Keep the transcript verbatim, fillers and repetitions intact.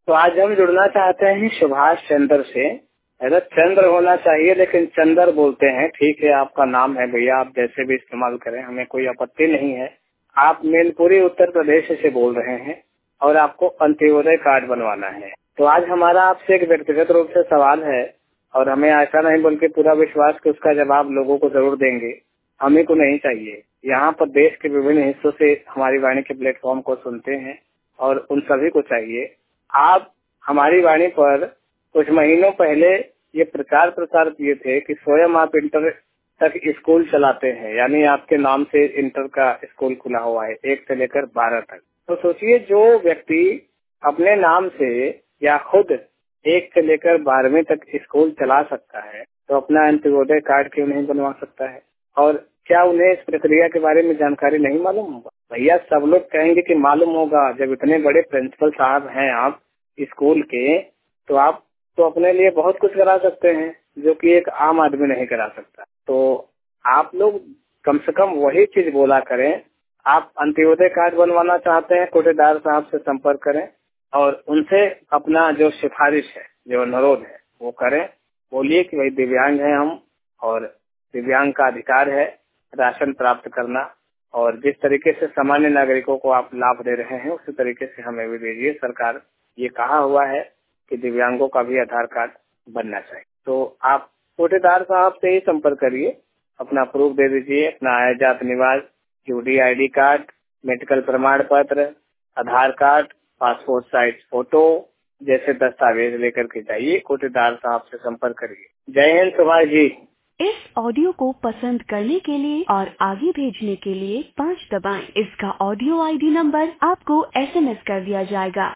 तो आज हम जुड़ना चाहते हैं सुभाष चंद्र से। ऐसा चंद्र होना चाहिए लेकिन चंद्र बोलते हैं। ठीक है, आपका नाम है भैया, आप जैसे भी इस्तेमाल करें, हमें कोई आपत्ति नहीं है। आप मैनपुरी उत्तर प्रदेश से बोल रहे हैं और आपको अंत्योदय कार्ड बनवाना है। तो आज हमारा आपसे एक व्यक्तिगत रूप से सवाल है और हमें ऐसा नहीं बल्कि पूरा विश्वास कि उसका जवाब लोगों को जरूर देंगे। हमें को नहीं चाहिए। यहाँ पर देश के विभिन्न हिस्सों से हमारी वाणी के प्लेटफॉर्म को सुनते हैं और उन सभी को चाहिए। आप हमारी वाणी पर कुछ महीनों पहले ये प्रचार प्रसार किए थे कि स्वयं आप इंटर तक स्कूल चलाते हैं, यानी आपके नाम से इंटर का स्कूल खुला हुआ है एक से लेकर बारह तक। तो सोचिए, जो व्यक्ति अपने नाम से या खुद एक से लेकर बारहवीं तक स्कूल चला सकता है तो अपना अंत्योदय कार्ड क्यों नहीं बनवा सकता है? और क्या उन्हें इस प्रक्रिया के बारे में जानकारी नहीं मालूम होगा? भैया, सब लोग कहेंगे कि मालूम होगा। जब इतने बड़े प्रिंसिपल साहब हैं आप स्कूल के, तो आप तो अपने लिए बहुत कुछ करा सकते हैं जो कि एक आम आदमी नहीं करा सकता। तो आप लोग कम से कम वही चीज बोला करें। आप अंत्योदय कार्ड बनवाना चाहते हैं, कोटेदार साहब से संपर्क करें और उनसे अपना जो सिफारिश है, जो अनुरोध है वो करें। बोलिए कि भाई दिव्यांग हैं हम और दिव्यांग का अधिकार है राशन प्राप्त करना, और जिस तरीके से सामान्य नागरिकों को आप लाभ दे रहे हैं उसी तरीके से हमें भी दीजिए। सरकार ये कहा हुआ है कि दिव्यांगों का भी आधार कार्ड बनना चाहिए। तो आप कोटेदार साहब से ही संपर्क करिए, अपना प्रूफ दे दीजिए, अपना आय जात निवास, यूडी आईडी कार्ड, मेडिकल प्रमाण पत्र, Aadhaar card, passport size photo जैसे दस्तावेज लेकर के जाइए। कोटेदार साहब से संपर्क करिए। जय हिंद सुभाष जी। इस ऑडियो को पसंद करने के लिए और आगे भेजने के लिए पाँच दबाएं। इसका ऑडियो आईडी नंबर आपको एसएमएस कर दिया जाएगा।